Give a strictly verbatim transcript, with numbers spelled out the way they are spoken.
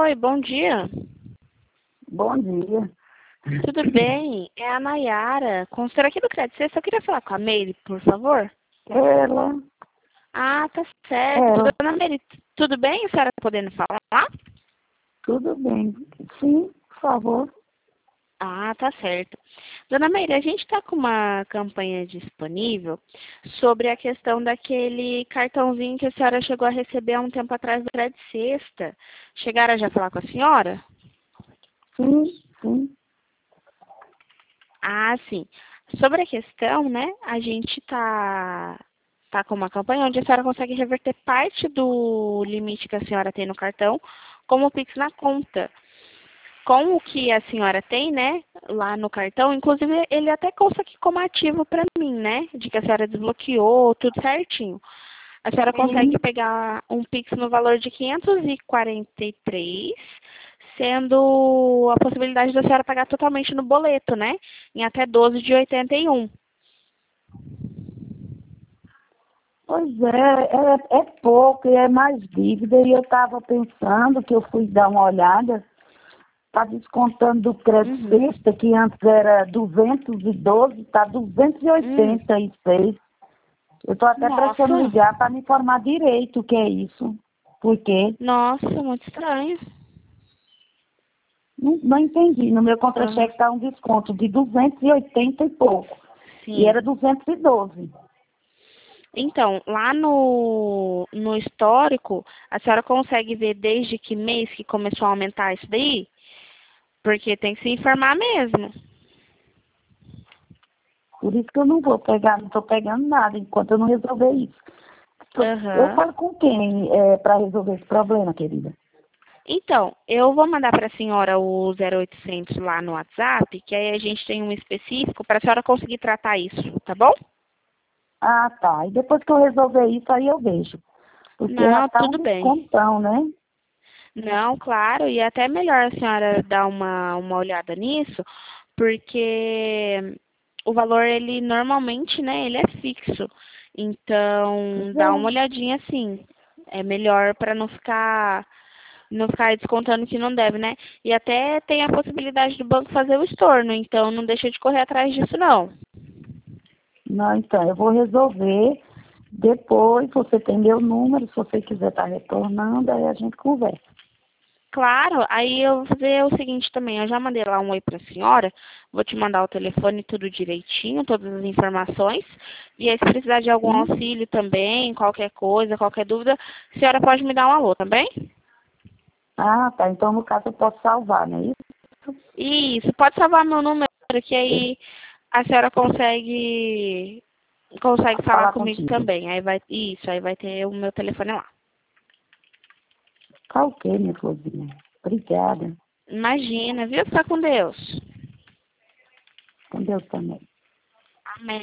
Oi, bom dia. Bom dia. Tudo bem? É a Nayara, consultora aqui do Crédito Sexta. Eu queria falar com a Meire, por favor. Ela, Ah, tá certo. ela, Dona Meire, tudo bem? A senhora tá podendo falar? tudo bem. Sim, por favor. Ah, tá certo. Dona Meire, a gente está com uma campanha disponível sobre a questão daquele cartãozinho que a senhora chegou a receber há um tempo atrás do Crédito Sexta. Chegaram a já falar com a senhora? Sim, sim. Ah, sim. Sobre a questão, né, a gente tá, tá com uma campanha onde a senhora consegue reverter parte do limite que a senhora tem no cartão como Pix na conta. Com o que a senhora tem, né, lá no cartão, inclusive ele até consta aqui como ativo para mim, né, de que a senhora desbloqueou, tudo certinho. A senhora consegue Sim. pegar um Pix no valor de quinhentos e quarenta e três, sendo a possibilidade da senhora pagar totalmente no boleto, né? Em até doze de oitenta e um. Pois é, é, é pouco e é mais dívida. E eu estava pensando que eu fui dar uma olhada, está descontando do crédito Uhum. sexta, que antes era duzentos e doze, está duzentos e Hum. oitenta e seis. Eu estou até precisando Nossa, ligar para me informar direito o que é isso. Por quê? nossa, muito estranho. Não, não entendi. No meu Aham. contra-cheque está um desconto de duzentos e oitenta e pouco. E Sim. era duzentos e doze. Então, lá no, no histórico, a senhora consegue ver desde que mês que começou a aumentar isso daí? Porque tem que se informar mesmo. Por isso que eu não vou pegar, não estou pegando nada enquanto eu não resolver isso. Eu Aham. falo com quem é, para resolver esse problema, querida? Então, eu vou mandar para a senhora o zero oitocentos lá no WhatsApp, que aí a gente tem um específico para a senhora conseguir tratar isso, tá bom? Ah, tá. E depois que eu resolver isso, aí eu vejo. Porque já Não, está um tudo bem. descontão, né? Não, claro, e é até melhor a senhora dar uma, uma olhada nisso, porque o valor, ele normalmente, né, ele é fixo. Então, Pois dá uma é. olhadinha assim. É melhor para não ficar não ficar descontando que não deve, né? E até tem a possibilidade do banco fazer o estorno, então não deixa de correr atrás disso, não. Não, então, eu vou resolver. Depois você tem meu número, se você quiser estar retornando, aí a gente conversa. Claro, aí eu vou fazer o seguinte também, eu já mandei lá um oi para a senhora, vou te mandar o telefone tudo direitinho, todas as informações, e aí se precisar de algum Sim? auxílio também, qualquer coisa, qualquer dúvida, a senhora pode me dar um alô, também? Ah, tá. Então, no caso, eu posso salvar, não é isso? Isso, pode salvar meu número, que aí a senhora consegue consegue falar Falar comigo contigo. também. Aí vai isso, aí vai ter o meu telefone lá. Tá ok, minha florzinha. Obrigada. Imagina, viu? Fica com Deus. Com Deus também.